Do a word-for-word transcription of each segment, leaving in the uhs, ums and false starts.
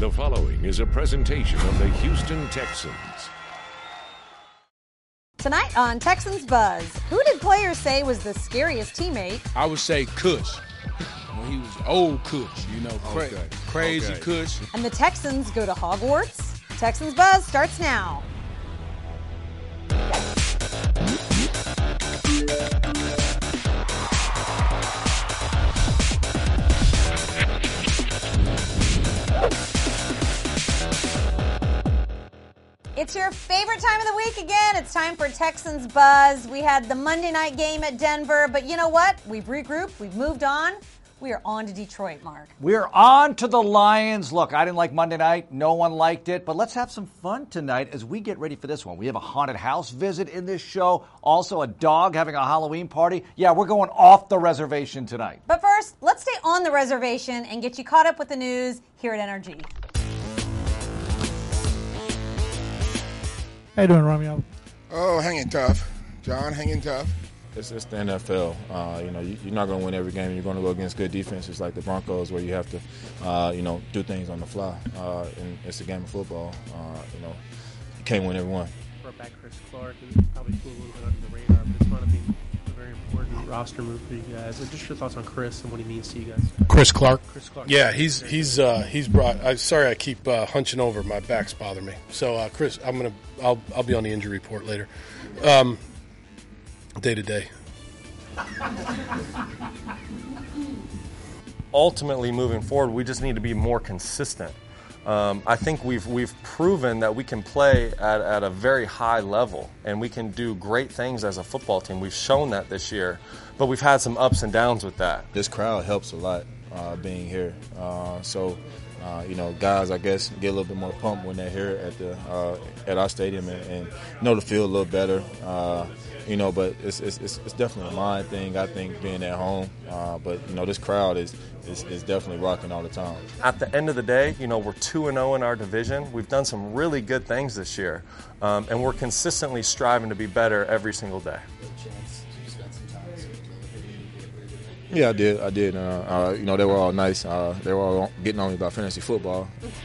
The following is a presentation of the Houston Texans. Tonight on Texans Buzz, who did players say was the scariest teammate? I would say Kush. When he was old Kush, you know, cra- okay. crazy okay. Kush. And the Texans go to Hogwarts? Texans Buzz starts now. It's your favorite time of the week again. It's time for Texans Buzz. We had the Monday night game at Denver, but you know what? We've regrouped. We've moved on. We are on to Detroit, Mark. We're on to the Lions. Look, I didn't like Monday night. No one liked it. But let's have some fun tonight as we get ready for this one. We have a haunted house visit in this show. Also, a dog having a Halloween party. Yeah, we're going off the reservation tonight. But first, let's stay on the reservation and get you caught up with the news here at N R G. How you doing, Romeo? Oh, hanging tough. John, hanging tough. It's, it's the N F L. Uh, you know, you, you're not going to win every game. You're going to go against good defenses like the Broncos, where you have to, uh, you know, do things on the fly. Uh, and it's a game of football. Uh, you know, you can't win every one. Brought back Chris Clark. He probably flew a little bit under the radar, but it's going to be a very important roster move for you guys. And just your thoughts on Chris and what he means to you guys. Chris Clark. Chris Clark. Yeah, he's he's uh, he's brought. I'm sorry, I keep uh, hunching over. My back's bothering me. So, uh, Chris, I'm gonna. I'll I'll be on the injury report later. Um, day to day. Ultimately, moving forward, we just need to be more consistent. Um, I think we've we've proven that we can play at, at a very high level, and we can do great things as a football team. We've shown that this year, but we've had some ups and downs with that. This crowd helps a lot uh, being here. Uh, so, uh, you know, guys, I guess, get a little bit more pumped when they're here at the uh, at our stadium and, and know the field a little better. Uh, You know, but it's, it's it's definitely a mind thing, I think, being at home. Uh, but, you know, this crowd is, is is definitely rocking all the time. At the end of the day, you know, we're two and oh in our division. We've done some really good things this year, um, and we're consistently striving to be better every single day. Yeah, I did. I did. Uh, uh, you know, they were all nice. Uh, they were all getting on me about fantasy football.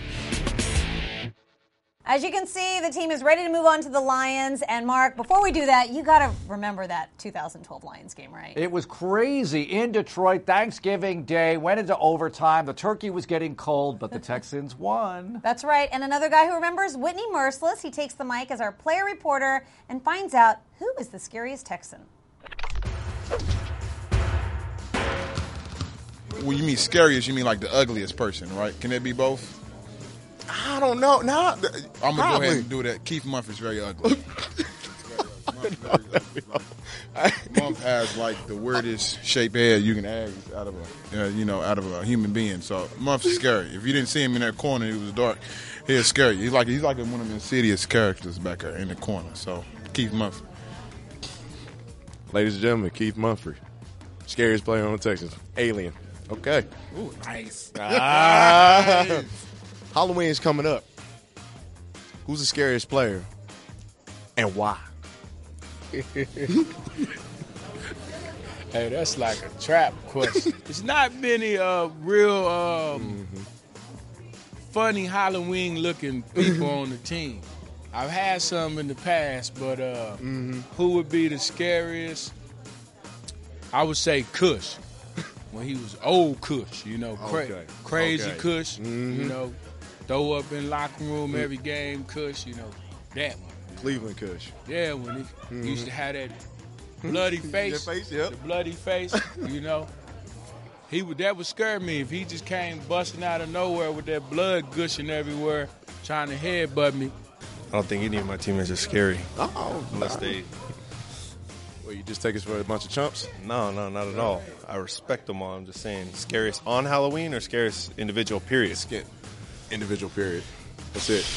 As you can see, the team is ready to move on to the Lions. And, Mark, before we do that, you got to remember that two thousand twelve Lions game, right? It was crazy in Detroit. Thanksgiving Day went into overtime. The turkey was getting cold, but the Texans won. That's right. And another guy who remembers, Whitney Merciless. He takes the mic as our player reporter and finds out who is the scariest Texan. When you mean scariest, you mean like the ugliest person, right? Can it be both? I don't know. No, I'm going to go ahead and do that. Keith Mumphrey's very ugly. Mumph has like the weirdest shaped head you can ask out of a, uh, you know, out of a human being. So Mumph's scary. If you didn't see him in that corner, he was dark. He's scary. He's like he's like one of the insidious characters back there in the corner. So Keith Mumphrey. Ladies and gentlemen, Keith Mumphrey, scariest player on the Texans. Alien. Okay. Ooh, nice. Ah. Halloween's coming up. Who's the scariest player and why? Hey, that's like a trap question. It's not many uh, real um, mm-hmm. funny Halloween-looking people on the team. I've had some in the past, but uh, mm-hmm. who would be the scariest? I would say Kush. When he was old Kush, you know, cra- okay. crazy okay. Kush, mm-hmm. you know, throw up in locker room every game Kush, you know, that one. Cleveland Kush. Yeah, when he mm-hmm. used to have that bloody face, face yep. the bloody face, you know. He would that would scare me if he just came busting out of nowhere with that blood gushing everywhere, trying to headbutt me. I don't think any of my teammates are scary. Oh, unless they. Well, you just take us for a bunch of chumps? No, no, not at all. I respect them all. I'm just saying, scariest on Halloween or scariest individual period? Skip. Individual period. That's it.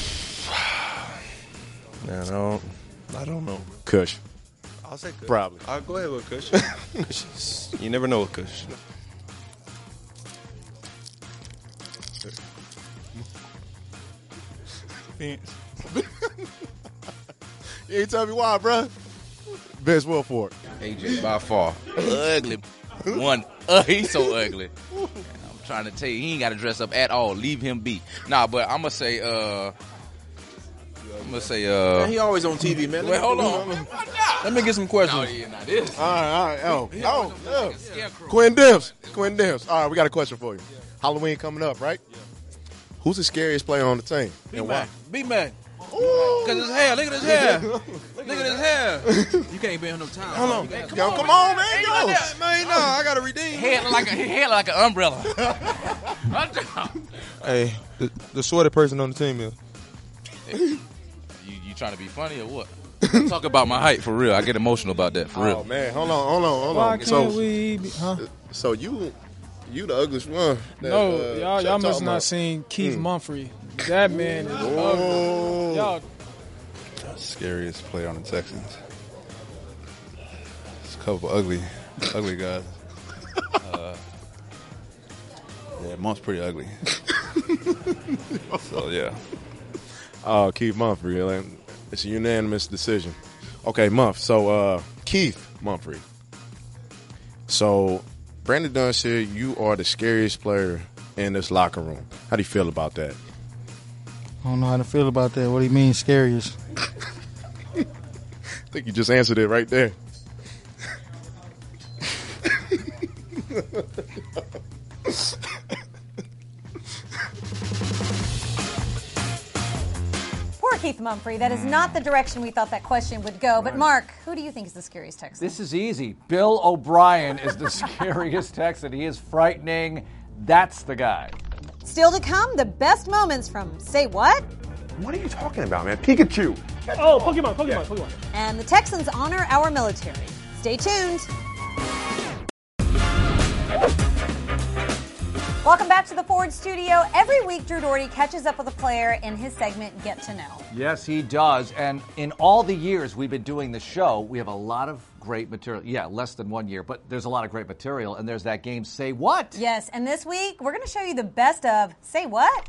Man, I don't, I don't know. Kush. I'll say Kush. Probably. I'll go ahead with Kush. Kush. You never know with Kush. You ain't tell me why, bro. Vince Wilfork. A J by far. Ugly. One. Uh, he's so ugly. Man, I'm trying to tell you, he ain't got to dress up at all. Leave him be. Nah, but I'm gonna say, uh, I'm gonna say, uh. Man, he always on T V, man. Wait, hold on. Let me get some questions. No, yeah, not this. All right, all right. Oh, oh, yeah. Quinn Dimps. Quinn Dimps. All right, we got a question for you. Halloween coming up, right? Yeah. Who's the scariest player on the team? And why? B-Mac. Because his hair. Look at his hair. Look at his hair. You can't be on no time. Hold on. Come, Yo, on, come man. on, man. Ain't Yo. like that, man, no, I got to redeem. Head look like a head look like an umbrella. Hey, the, the shorter person on the team is. you, you trying to be funny or what? Talk about my height for real. I get emotional about that for real. Oh man, hold on, hold on, hold Why on. can't So, we? Be, huh? so you, you the ugliest one. That, No, uh, y'all, Shaq y'all must talking not about. seen Keith Mm. Mumphrey. That man is Oh. ugly. Y'all, Scariest player on the Texans. It's a couple ugly, ugly guys. Uh, yeah, Monk's pretty ugly. So yeah. Oh, Keith Mumphrey. like, It's a unanimous decision. Okay, Mumph. So uh, Keith Mumphrey. So Brandon Dunn said you are the scariest player in this locker room. How do you feel about that? I don't know how to feel about that. What do you mean, scariest? I think you just answered it right there. Poor Keith Mumphrey. That is not the direction we thought that question would go. But Mark, who do you think is the scariest Texan? This is easy. Bill O'Brien is the scariest Texan. He is frightening. That's the guy. Still to come, the best moments from Say What? What are you talking about, man? Pikachu. Oh, Pokemon, Pokemon, yeah. Pokemon. And the Texans honor our military. Stay tuned. Welcome back to the Ford Studio. Every week, Drew Doherty catches up with a player in his segment, Get to Know. Yes, he does. And in all the years we've been doing the show, we have a lot of great material. Yeah, less than one year, but there's a lot of great material. And there's that game, Say What? Yes, and this week, we're going to show you the best of Say What?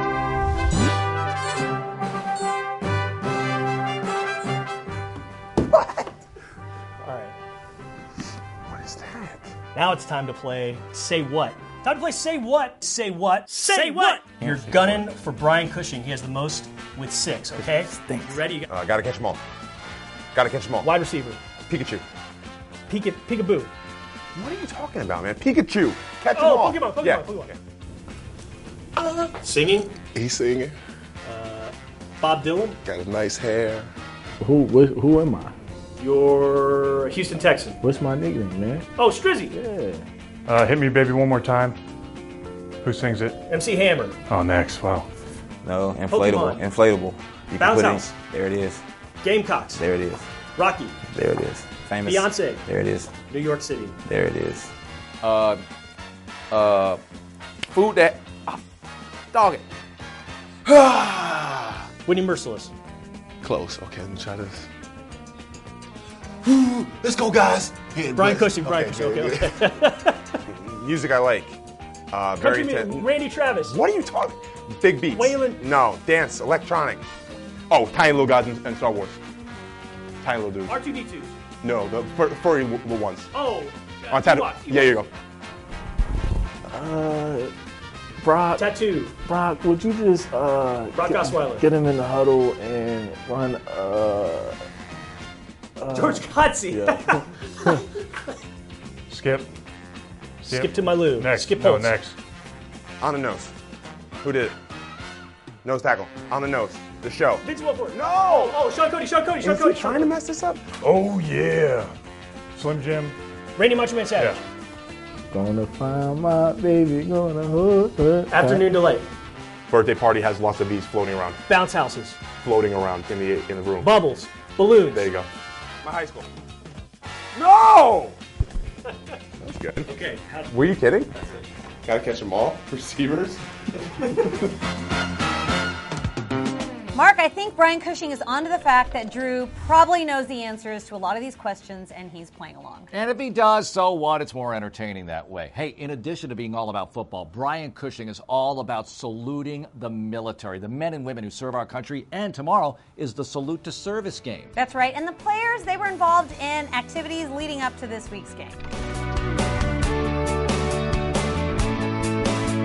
Now it's time to play Say What. Time to play Say What. Say What. Say, Say what. what. You're gunning for Brian Cushing. He has the most with six, okay? Thanks. You ready? Uh, gotta catch them all. Gotta catch them all. Wide receiver. Pikachu. Pika, Peekaboo. What are you talking about, man? Pikachu. Catch them Oh, all. Pokemon, Pokemon, yeah. Pokemon. Uh, singing. He's singing. Uh, Bob Dylan. Got his nice hair. Who wh- who am I? You're a Houston Texan. What's my nickname, man? Oh, Strizzy. Yeah. Uh, Hit Me Baby One More Time. Who sings it? M C Hammer. Oh, next. Wow. No, inflatable. Pokemon. Inflatable. You Bounce can put House. In, there it is. Gamecocks. There it is. Rocky. There it is. Famous. Beyonce. There it is. New York City. There it is. Uh, uh, food that. Oh, dog it. Whitney Merciless. Close. Okay, let me try this. Let's go, guys. Yeah, Brian let's- Cushing. Brian okay, Cushing. good, Okay. good. Music I like. Uh, very Country intense. man, Randy Travis. What are you talking? Big beats. Waylon. No, dance, electronic. Oh, tiny little guys in, in Star Wars. Tiny little dudes. R two D two. No, the fur, furry little ones. Oh. On tattoo. Ewok, Yeah, here you go. Uh, Brock. Tattoo. Brock, would you just uh Brock get, Osweiler. get him in the huddle and run uh, uh George Kotze. Yeah. Skip. Skip to my loo. Next. Skip no, Holtz. next. On the nose. Who did it? Nose tackle. On the nose. The show. Vince Wilfork. No! Oh, oh, Sean Cody, Sean Cody, Sean Is Cody. he trying to mess this up? Oh, yeah. Slim Jim. Randy Macho Man Savage. Gonna find my baby, gonna hook her. Afternoon Delight. Birthday party has lots of bees floating around. Bounce houses. Floating around in the in the room. Bubbles. Balloons. There you go. My high school. No! That's good. Okay. How- Were you kidding? Gotta catch them all. Receivers. Mark, I think Brian Cushing is onto the fact that Drew probably knows the answers to a lot of these questions, and he's playing along. And if he does, so what? It's more entertaining that way. Hey, in addition to being all about football, Brian Cushing is all about saluting the military, the men and women who serve our country, and tomorrow is the Salute to Service game. That's right. And the players, they were involved in activities leading up to this week's game.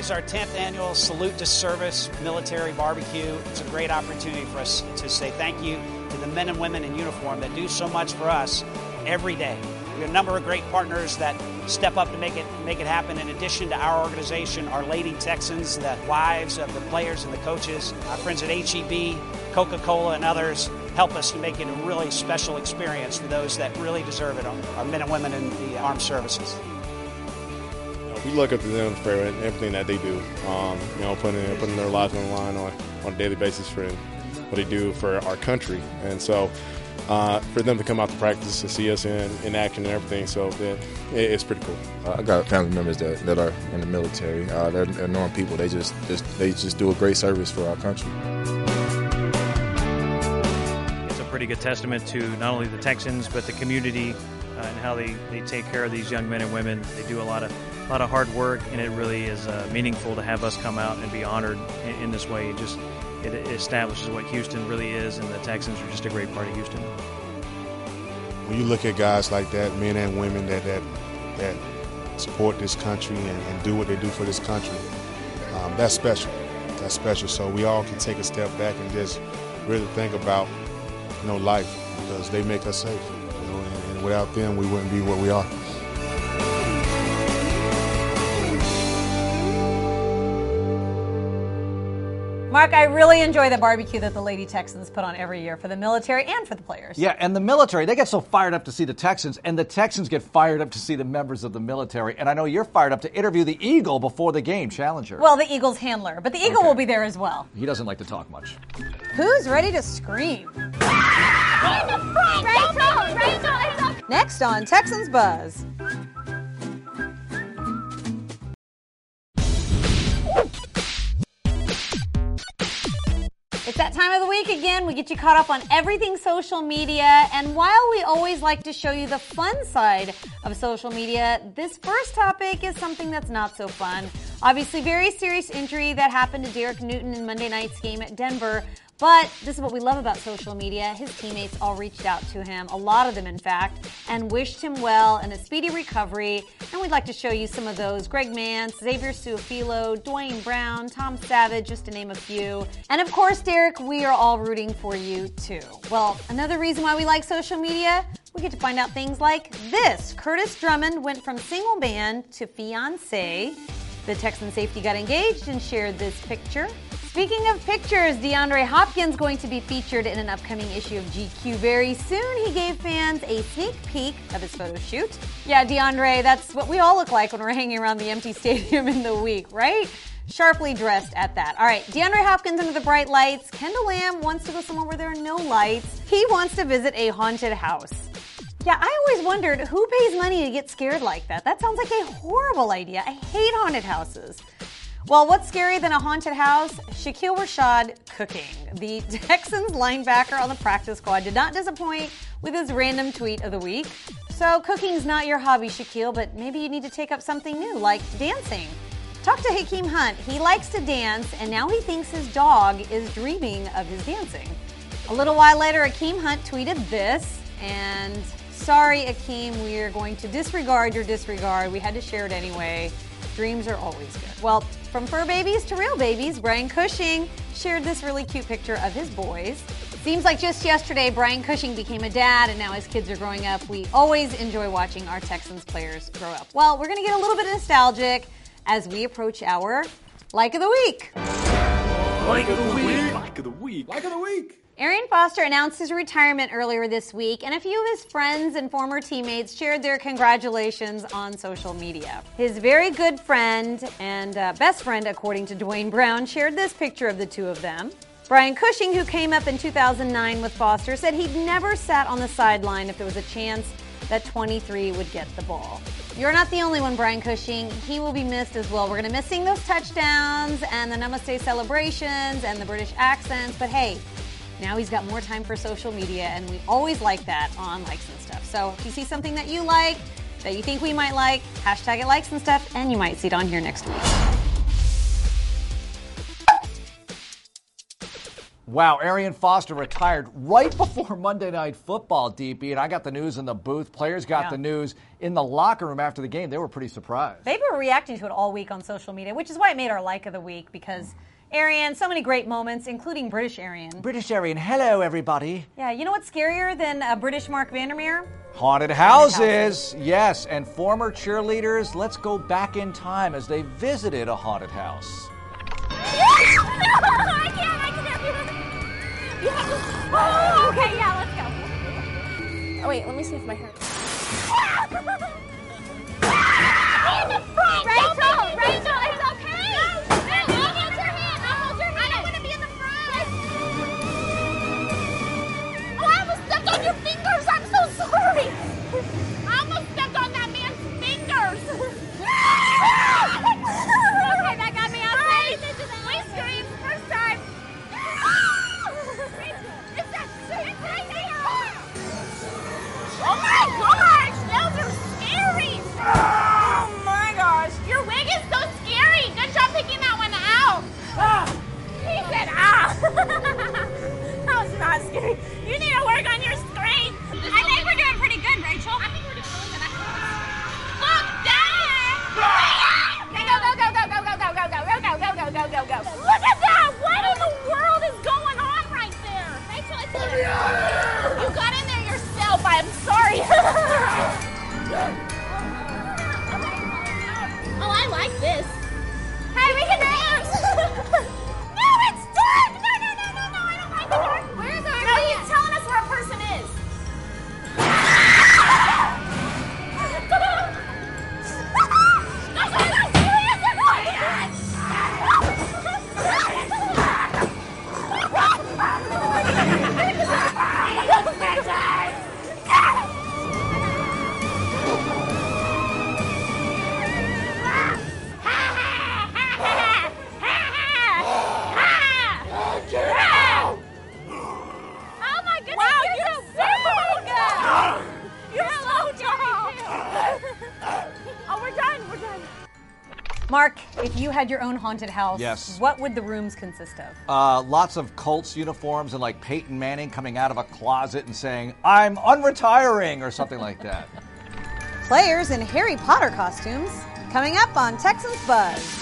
is our tenth annual Salute to Service Military Barbecue. It's a great opportunity for us to say thank you to the men and women in uniform that do so much for us every day. We have a number of great partners that step up to make it make it happen. In addition to our organization, our Lady Texans, the wives of the players and the coaches, our friends at H E B, Coca-Cola, and others help us to make it a really special experience for those that really deserve it, our men and women in the armed services. We look up to them for everything that they do. Um, you know, putting putting their lives on the line on, on a daily basis for what they do for our country, and so uh, for them to come out to practice to see us in, in action and everything, so that, it, it's pretty cool. Uh, I got family members that, that are in the military. Uh, they're, they're normal people. They just, just they just do a great service for our country. It's a pretty good testament to not only the Texans but the community uh, and how they, they take care of these young men and women. They do a lot of a lot of hard work, and it really is uh, meaningful to have us come out and be honored in, in this way. It just it establishes what Houston really is, and the Texans are just a great part of Houston. When you look at guys like that, men and women that that, that support this country and, and do what they do for this country, um, that's special. That's special. So we all can take a step back and just really think about, you know, life, because they make us safe. You know, and, and without them, we wouldn't be where we are. Mark, I really enjoy the barbecue that the Lady Texans put on every year for the military and for the players. Yeah, and the military, they get so fired up to see the Texans, and the Texans get fired up to see the members of the military. And I know you're fired up to interview the Eagle before the game, Challenger. Well, the Eagle's handler, but the Eagle Okay. will be there as well. He doesn't like to talk much. Who's ready to scream? Next on Texans Buzz. It's that time of the week again. We get you caught up on everything social media. And while we always like to show you the fun side of social media, this first topic is something that's not so fun. Obviously, very serious injury that happened to Derek Newton in Monday night's game at Denver. But this is what we love about social media. His teammates all reached out to him, a lot of them in fact, and wished him well and a speedy recovery. And we'd like to show you some of those. Greg Mance, Xavier Suafilo, Dwayne Brown, Tom Savage, just to name a few. And of course, Derek, we are all rooting for you too. Well, another reason why we like social media, we get to find out things like this. Curtis Drummond went from single man to fiancé. The Texan safety got engaged and shared this picture. Speaking of pictures, DeAndre Hopkins going to be featured in an upcoming issue of G Q very soon. He gave fans a sneak peek of his photo shoot. Yeah, DeAndre, that's what we all look like when we're hanging around the empty stadium in the week, right? Sharply dressed at that. All right, DeAndre Hopkins under the bright lights. Kendall Lamb wants to go somewhere where there are no lights. He wants to visit a haunted house. Yeah, I always wondered who pays money to get scared like that. That sounds like a horrible idea. I hate haunted houses. Well, what's scarier than a haunted house? Shaquille Rashad cooking. The Texans linebacker on the practice squad did not disappoint with his random tweet of the week. So cooking's not your hobby, Shaquille, but maybe you need to take up something new, like dancing. Talk to Hakeem Hunt. He likes to dance, and now he thinks his dog is dreaming of his dancing. A little while later, Hakeem Hunt tweeted this, and sorry, Hakeem, we are going to disregard your disregard. We had to share it anyway. Dreams are always good. Well, from fur babies to real babies, Brian Cushing shared this really cute picture of his boys. Seems like just yesterday, Brian Cushing became a dad, and now his kids are growing up. We always enjoy watching our Texans players grow up. Well, we're going to get a little bit nostalgic as we approach our Like of the Week. Like of the week. Like of the week. Like of the week. Arian Foster announced his retirement earlier this week, and a few of his friends and former teammates shared their congratulations on social media. His very good friend and uh, best friend, according to Dwayne Brown, shared this picture of the two of them. Brian Cushing, who came up in two thousand nine with Foster, said he'd never sat on the sideline if there was a chance that twenty-three would get the ball. You're not the only one, Brian Cushing. He will be missed as well. We're going to miss seeing those touchdowns and the Namaste celebrations and the British accents, but hey, now he's got more time for social media, and we always like that on Likes and Stuff. So if you see something that you like, that you think we might like, hashtag it Likes and Stuff, and you might see it on here next week. Wow, Arian Foster retired right before Monday Night Football, D P, and I got the news in the booth. Players got Yeah. the news in the locker room after the game. They were pretty surprised. They've been reacting to it all week on social media, which is why it made our like of the week, because Arian, so many great moments, including British Arian. British Arian, hello, everybody. Yeah, you know what's scarier than a British Mark Vandermeer? Haunted houses, yes, and former cheerleaders. Let's go back in time as they visited a haunted house. I can't, I can't. Oh, okay, yeah, let's go. Oh, wait, let me see if my hair. Rachel, Rachel, it's okay. No, I'll hold your hand. I'll hold your hand. I don't want to be in the front. Oh, I almost stepped on your fingers. I'm so sorry. I almost stepped on that man's fingers. Okay, that got me out of face. We screamed first time. It's that shit right there. Oh my gosh, those are scary. Oh my gosh, your wig is so scary. Good job picking that one out. Ah. He said, ah. That was not scary. You need to work on your screen. I think we're doing pretty good, Rachel. I think we're doing good. Look, Dad. Okay, go, go, go, go, go, go, go, go, go, go, go, go, go, go, go. Look at that. What in the world is going on right there? Rachel, it's you got in there yourself. I'm sorry. Oh, I like this. Hey, we can dance. No, it's dark. No, no, no, no, no. I don't like the dark. Where's our No, he's telling us where a person is. Oh my goodness, wow, you're, you're so big! You're so tall! Oh, we're done, we're done. Mark, if you had your own haunted house, Yes. what would the rooms consist of? Uh, lots of Colts uniforms and like Peyton Manning coming out of a closet and saying, I'm unretiring, or something like that. Players in Harry Potter costumes, coming up on Texans Buzz.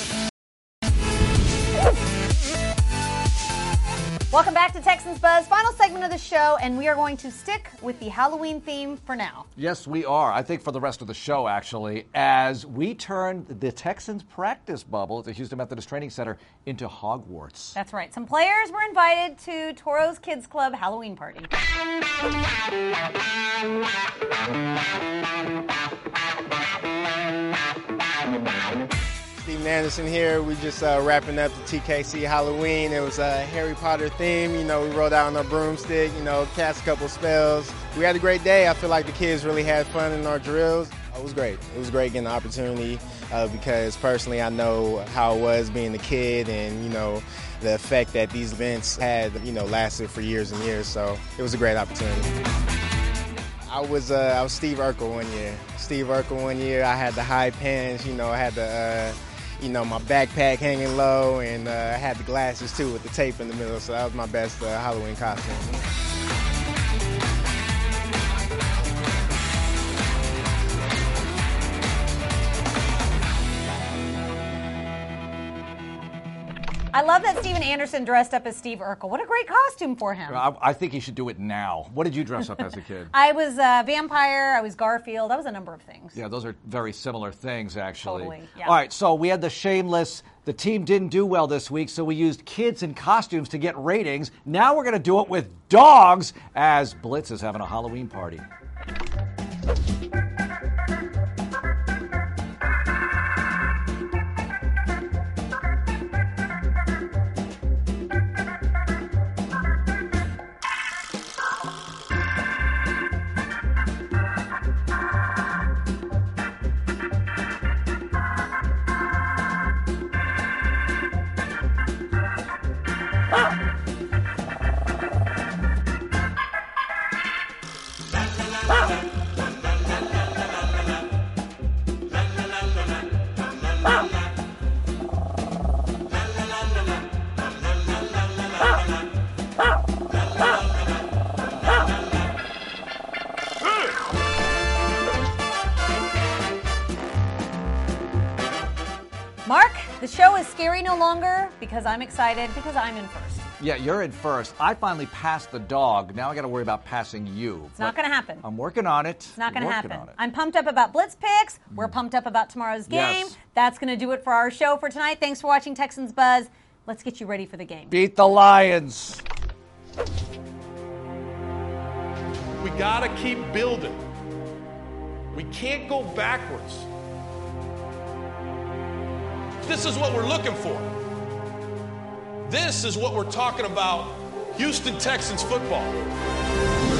Welcome back to Texans Buzz, final segment of the show, and we are going to stick with the Halloween theme for now. Yes, we are. I think for the rest of the show, actually, as we turn the Texans practice bubble at the Houston Methodist Training Center into Hogwarts. That's right. Some players were invited to Toro's Kids Club Halloween party. Steven Anderson here. We just uh, wrapping up the T K C Halloween. It was a Harry Potter theme. You know, we rolled out on our broomstick, you know, cast a couple spells. We had a great day. I feel like the kids really had fun in our drills. It was great. It was great getting the opportunity uh, because personally I know how it was being a kid and, you know, the effect that these events had, you know, lasted for years and years. So it was a great opportunity. I was uh, I was Steve Urkel one year. Steve Urkel one year. I had the high pants, you know, I had the, uh, you know, my backpack hanging low, and uh, I had the glasses too with the tape in the middle. So that was my best uh, Halloween costume. I love that Steven Anderson dressed up as Steve Urkel. What a great costume for him. I, I think he should do it now. What did you dress up as a kid? I was a vampire. I was Garfield. I was a number of things. Yeah, those are very similar things, actually. Totally, yeah. All right, so we had the Shameless. The team didn't do well this week, so we used kids in costumes to get ratings. Now we're going to do it with dogs as Blitz is having a Halloween party. Mark, the show is scary no longer because I'm excited because I'm in first. Yeah, you're in first. I finally passed the dog. Now I got to worry about passing you. It's not going to happen. I'm working on it. It's not going to Working happen. on it. I'm pumped up about Blitz picks. We're pumped up about tomorrow's game. Yes. That's going to do it for our show for tonight. Thanks for watching Texans Buzz. Let's get you ready for the game. Beat the Lions. We got to keep building. We can't go backwards. This is what we're looking for. This is what we're talking about, Houston Texans football.